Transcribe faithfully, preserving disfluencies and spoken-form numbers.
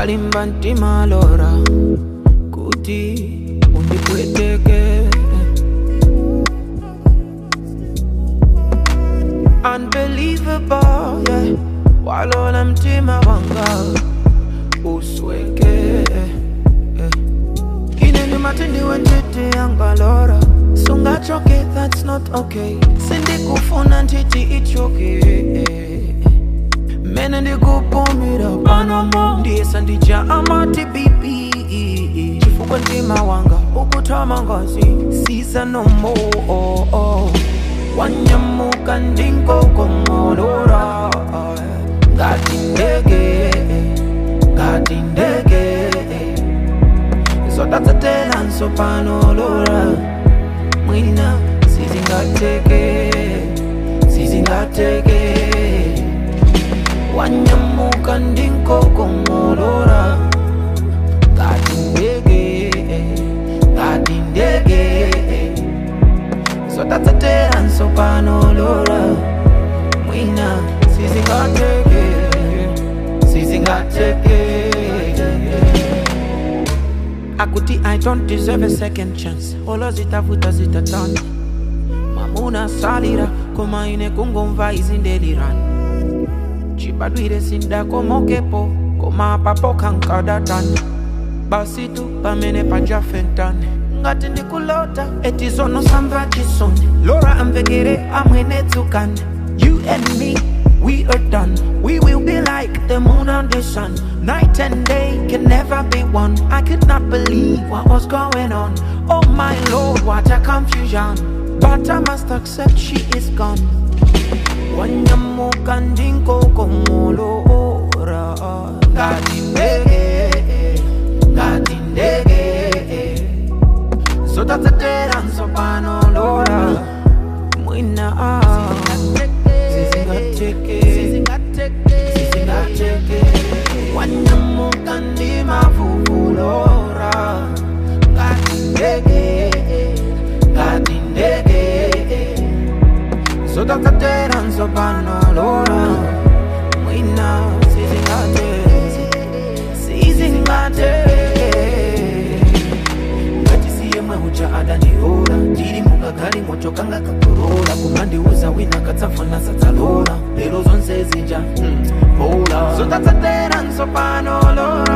Malimba ntima lora kuti undipweteke. Unbelievable, yeah. Walola mtima wanga usweke, yeah. Ineni matindi wentete yanga lora sunga choke, that's not okay. Sindi kufuna ntiti ichoke. Mene ndi kupumira panomo ndiyesa ndija amati bibi. Chifukwa ntima wanga ukutama ngazi sisa no more, oh, oh. Wanyamuka ndinko komolora ngati ndege, ngati ndege. Zotatsatela nsopanolora mwina sizingateke, sizingateke. Wanyamuka ndinko komolora ngati ndege, ngati ndege. Zotatsatela nsopanolora mwina sizingateke, sizingateke. Akuti I don't deserve a second chance. Olo zitafuta zitatani. Mamuna salira koma ine kungomva izindelirani. Chibadwire sinda komokepo koma papo kankadatani. Basitu pamene pajafentani. Ngati ndikulota eti zono samba chisoni. Lora amvekere amwene tsukani. You and me, we are done. We will be like the moon and the sun. Night and day can never be one. I could not believe what was going on. Oh my Lord, what a confusion. But I must accept she is gone. Wanyamuka ndinko komolora ngati ndege, ngati ndege. Zotatsatela nsopanolora mwina sizingateke, sizingateke. Wanyamuka ndima vuvulora ngati ndege, ngati ndege. Zotatsatela nsopanolora mwina sizingateke, sizingateke. Ucha adaniora diri mugagali mocho kanga kakorola kumandi uza wina katsafana satalora lero zonse zija mm, hola. Zotatsatela nsopanolora